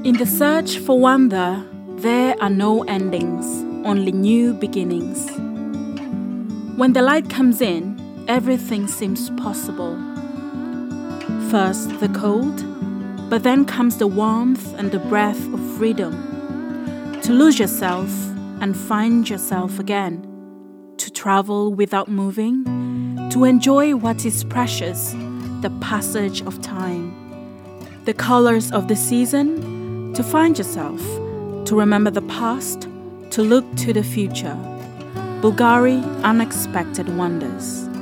In the search for wonder, there are no endings, only new beginnings. When the light comes in, everything seems possible. First the cold, but then comes the warmth and the breath of freedom. To lose yourself and find yourself again. To travel without moving. To enjoy what is precious, the passage of time. The colors of the season. To find yourself, to remember the past, to look to the future. Bulgari Unexpected Wonders.